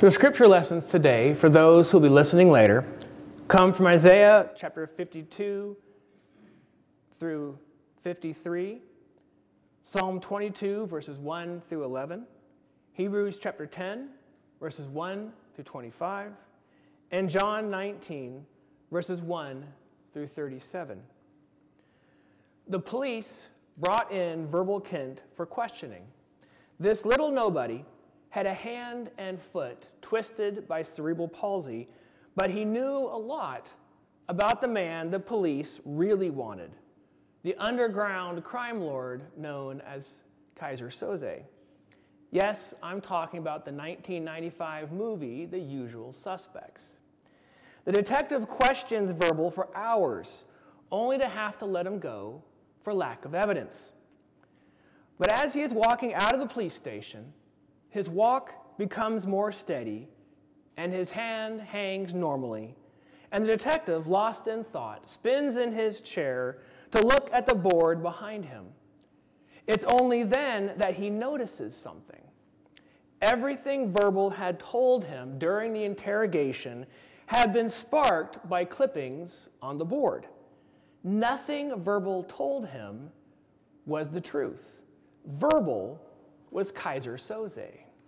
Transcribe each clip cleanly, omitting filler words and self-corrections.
The scripture lessons today, for those who will be listening later, come from Isaiah chapter 52 through 53, Psalm 22, verses 1 through 11, Hebrews chapter 10, verses 1 through 25, and John 19, verses 1 through 37. The police brought in Verbal Kint for questioning. This little nobody had a hand and foot twisted by cerebral palsy, but he knew a lot about the man the police really wanted, the underground crime lord known as Keyser Söze. Yes, I'm talking about the 1995 movie, The Usual Suspects. The detective questions Verbal for hours, only to have to let him go for lack of evidence. But as he is walking out of the police station, his walk becomes more steady, and his hand hangs normally, and the detective, lost in thought, spins in his chair to look at the board behind him. It's only then that he notices something. Everything Verbal had told him during the interrogation had been sparked by clippings on the board. Nothing Verbal told him was the truth. Verbal was Keyser Söze.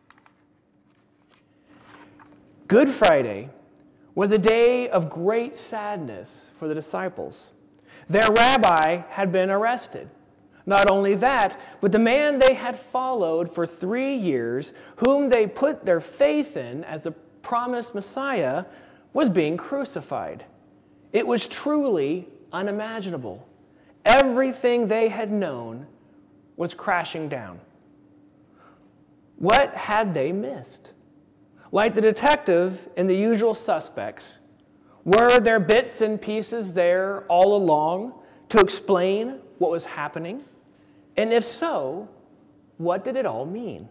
Good Friday was a day of great sadness for the disciples. Their rabbi had been arrested. Not only that, but the man they had followed for 3 years, whom they put their faith in as the promised Messiah, was being crucified. It was truly unimaginable. Everything they had known was crashing down. What had they missed? Like the detective in The Usual Suspects, were there bits and pieces there all along to explain what was happening? And if so, what did it all mean?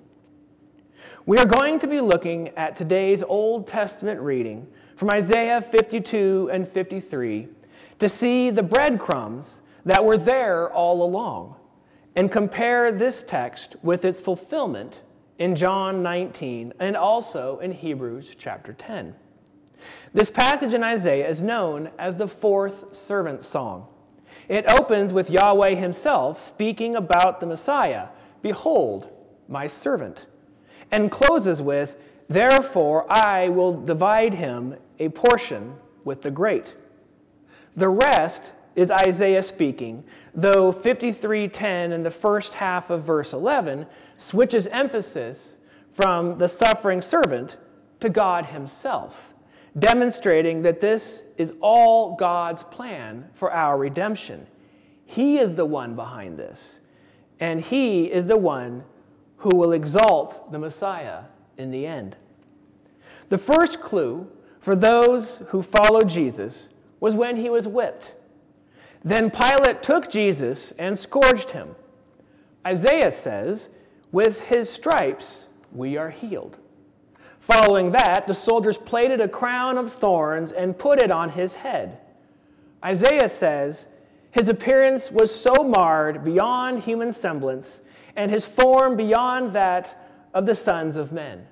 We are going to be looking at today's Old Testament reading from Isaiah 52 and 53 to see the breadcrumbs that were there all along and compare this text with its fulfillment in John 19 and also in Hebrews chapter 10. This passage in Isaiah is known as the fourth servant song. It opens with Yahweh himself speaking about the Messiah, "Behold, my servant," and closes with, "Therefore I will divide him a portion with the great." The rest is Isaiah speaking, though 53:10 in the first half of verse 11 switches emphasis from the suffering servant to God himself, demonstrating that this is all God's plan for our redemption. He is the one behind this, and he is the one who will exalt the Messiah in the end. The first clue for those who followed Jesus was when he was whipped. Then Pilate took Jesus and scourged him. Isaiah says, "With his stripes we are healed." Following that, the soldiers plaited a crown of thorns and put it on his head. Isaiah says, "His appearance was so marred beyond human semblance, and his form beyond that of the sons of men."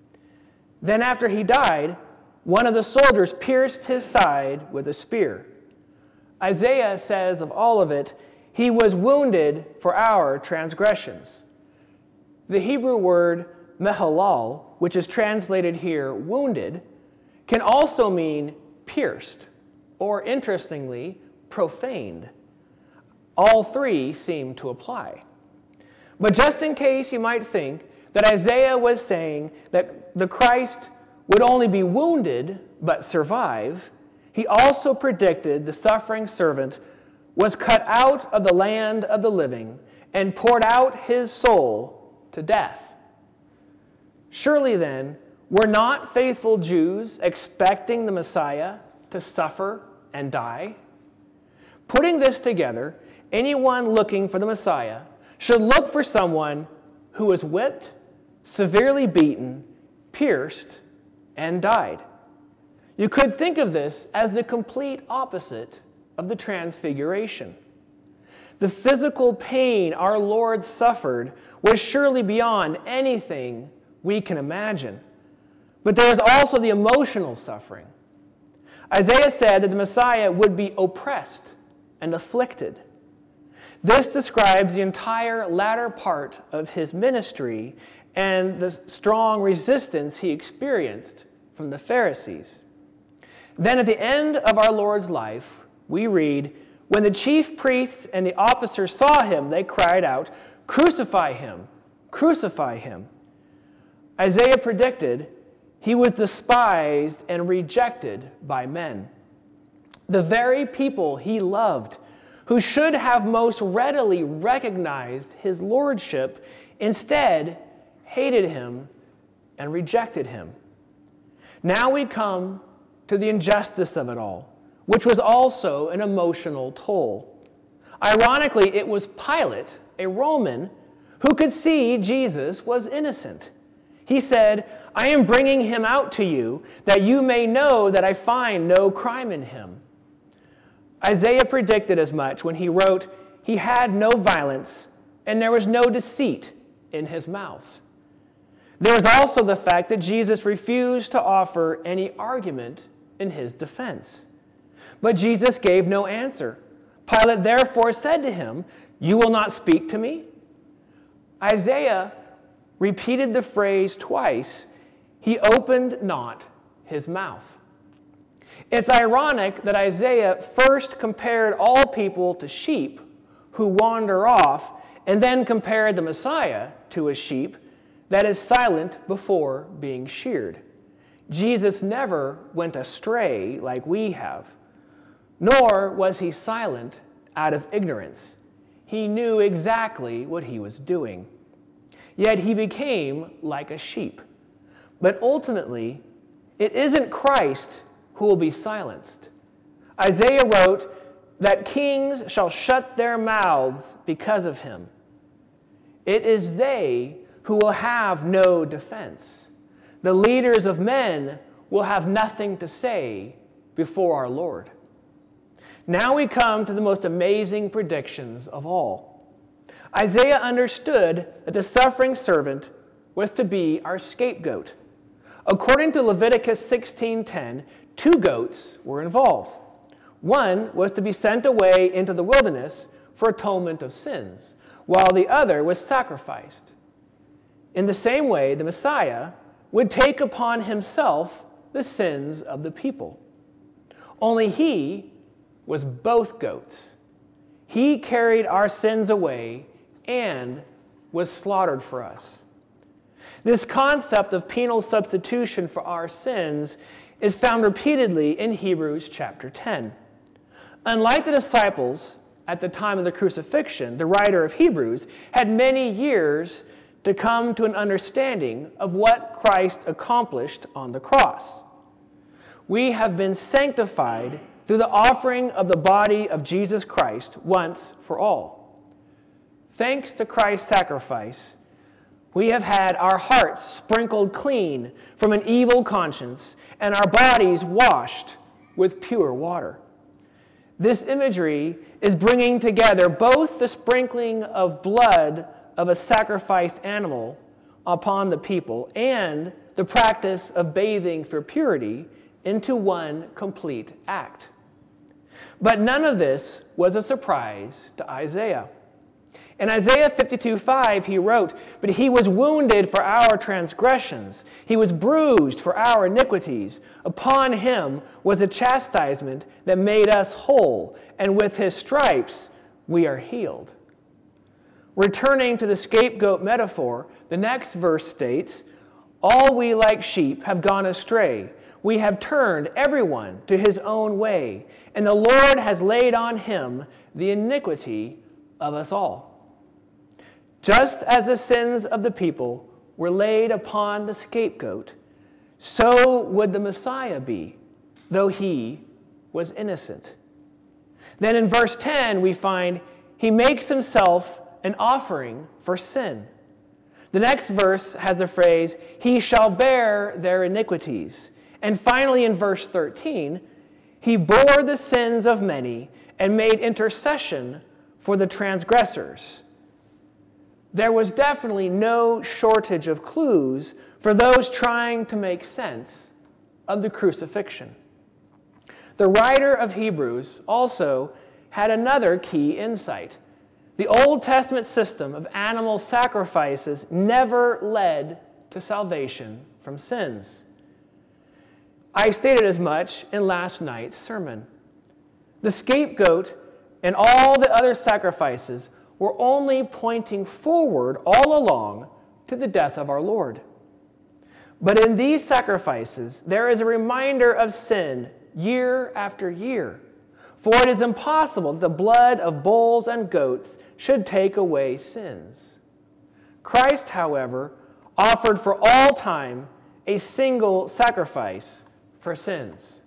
Then after he died, one of the soldiers pierced his side with a spear. Isaiah says of all of it, "He was wounded for our transgressions." The Hebrew word mehalal, which is translated here wounded, can also mean pierced, or interestingly, profaned. All three seem to apply. But just in case you might think that Isaiah was saying that the Christ would only be wounded but survive, he also predicted the suffering servant was cut out of the land of the living and poured out his soul to death. Surely then, were not faithful Jews expecting the Messiah to suffer and die? Putting this together, anyone looking for the Messiah should look for someone who was whipped, severely beaten, pierced, and died. You could think of this as the complete opposite of the Transfiguration. The physical pain our Lord suffered was surely beyond anything we can imagine. But there is also the emotional suffering. Isaiah said that the Messiah would be oppressed and afflicted. This describes the entire latter part of his ministry and the strong resistance he experienced from the Pharisees. Then at the end of our Lord's life, we read, when the chief priests and the officers saw him, they cried out, "Crucify him! Crucify him!" Isaiah predicted he was despised and rejected by men. The very people he loved, who should have most readily recognized his lordship, instead hated him and rejected him. Now we come to the injustice of it all, which was also an emotional toll. Ironically, it was Pilate, a Roman, who could see Jesus was innocent. He said, "I am bringing him out to you, that you may know that I find no crime in him." Isaiah predicted as much when he wrote, "He had no violence, and there was no deceit in his mouth." There is also the fact that Jesus refused to offer any argument in his defense. But Jesus gave no answer. Pilate therefore said to him, "You will not speak to me?" Isaiah repeated the phrase twice, "He opened not his mouth." It's ironic that Isaiah first compared all people to sheep who wander off, and then compared the Messiah to a sheep that is silent before being sheared. Jesus never went astray like we have, nor was he silent out of ignorance. He knew exactly what he was doing. Yet he became like a sheep. But ultimately, it isn't Christ who will be silenced. Isaiah wrote that kings shall shut their mouths because of him. It is they who will have no defense. The leaders of men will have nothing to say before our Lord. Now we come to the most amazing predictions of all. Isaiah understood that the suffering servant was to be our scapegoat. According to Leviticus 16:10, 2 goats were involved. One was to be sent away into the wilderness for atonement of sins, while the other was sacrificed. In the same way, the Messiah would take upon himself the sins of the people. Only he was both goats. He carried our sins away and was slaughtered for us. This concept of penal substitution for our sins is found repeatedly in Hebrews chapter 10. Unlike the disciples at the time of the crucifixion, the writer of Hebrews had many years to come to an understanding of what Christ accomplished on the cross. We have been sanctified through the offering of the body of Jesus Christ once for all. Thanks to Christ's sacrifice, we have had our hearts sprinkled clean from an evil conscience and our bodies washed with pure water. This imagery is bringing together both the sprinkling of blood of a sacrificed animal upon the people and the practice of bathing for purity into one complete act. But none of this was a surprise to Isaiah. In Isaiah 52:5, he wrote, "But he was wounded for our transgressions. He was bruised for our iniquities. Upon him was a chastisement that made us whole, and with his stripes we are healed." Returning to the scapegoat metaphor, the next verse states, "All we like sheep have gone astray. We have turned everyone to his own way, and the Lord has laid on him the iniquity of us all." Just as the sins of the people were laid upon the scapegoat, so would the Messiah be, though he was innocent. Then in verse 10, we find he makes himself an offering for sin. The next verse has the phrase, "He shall bear their iniquities." And finally in verse 13, he bore the sins of many and made intercession for the transgressors. There was definitely no shortage of clues for those trying to make sense of the crucifixion. The writer of Hebrews also had another key insight. The Old Testament system of animal sacrifices never led to salvation from sins. I stated as much in last night's sermon. The scapegoat and all the other sacrifices were only pointing forward all along to the death of our Lord. But in these sacrifices, there is a reminder of sin year after year. For it is impossible that the blood of bulls and goats should take away sins. Christ, however, offered for all time a single sacrifice for sins.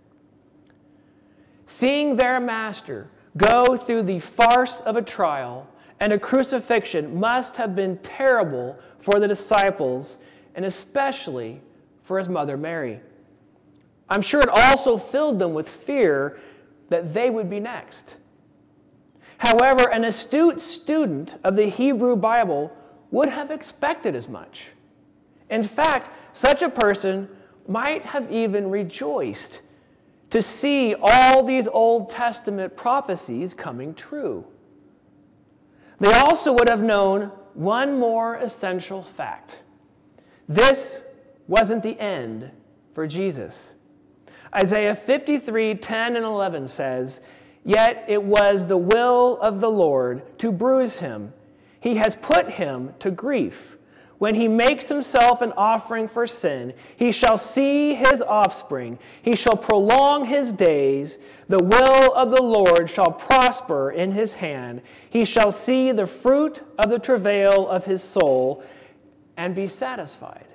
Seeing their master go through the farce of a trial and a crucifixion must have been terrible for the disciples and especially for his mother Mary. I'm sure it also filled them with fear that they would be next. However, an astute student of the Hebrew Bible would have expected as much. In fact, such a person might have even rejoiced to see all these Old Testament prophecies coming true. They also would have known one more essential fact. This wasn't the end for Jesus. Isaiah 53:10 and 11 says, "Yet it was the will of the Lord to bruise him. He has put him to grief. When he makes himself an offering for sin, he shall see his offspring. He shall prolong his days. The will of the Lord shall prosper in his hand. He shall see the fruit of the travail of his soul and be satisfied."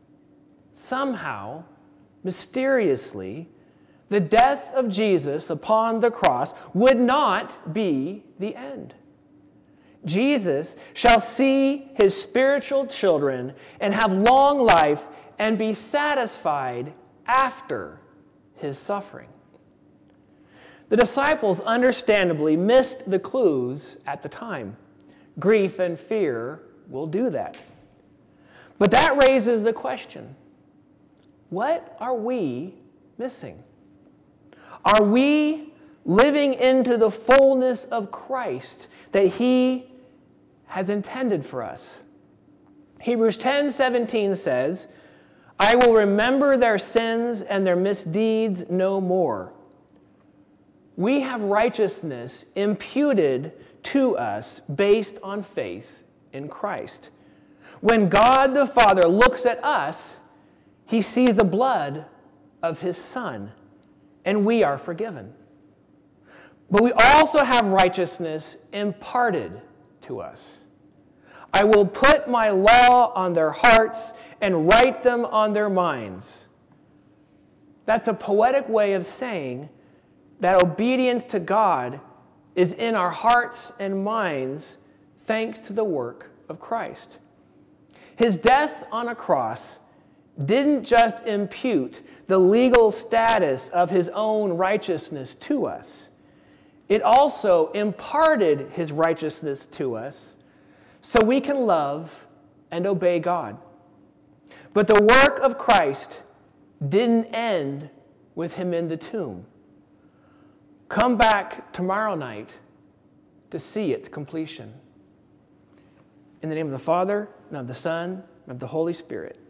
Somehow, mysteriously, the death of Jesus upon the cross would not be the end. Jesus shall see his spiritual children and have long life and be satisfied after his suffering. The disciples understandably missed the clues at the time. Grief and fear will do that. But that raises the question, what are we missing? Are we living into the fullness of Christ that he has intended for us? Hebrews 10:17 says, "I will remember their sins and their misdeeds no more." We have righteousness imputed to us based on faith in Christ. When God the Father looks at us, he sees the blood of his Son, and we are forgiven. But we also have righteousness imparted to us. "I will put my law on their hearts and write them on their minds." That's a poetic way of saying that obedience to God is in our hearts and minds thanks to the work of Christ. His death on a cross didn't just impute the legal status of his own righteousness to us. It also imparted his righteousness to us so we can love and obey God. But the work of Christ didn't end with him in the tomb. Come back tomorrow night to see its completion. In the name of the Father, and of the Son, and of the Holy Spirit.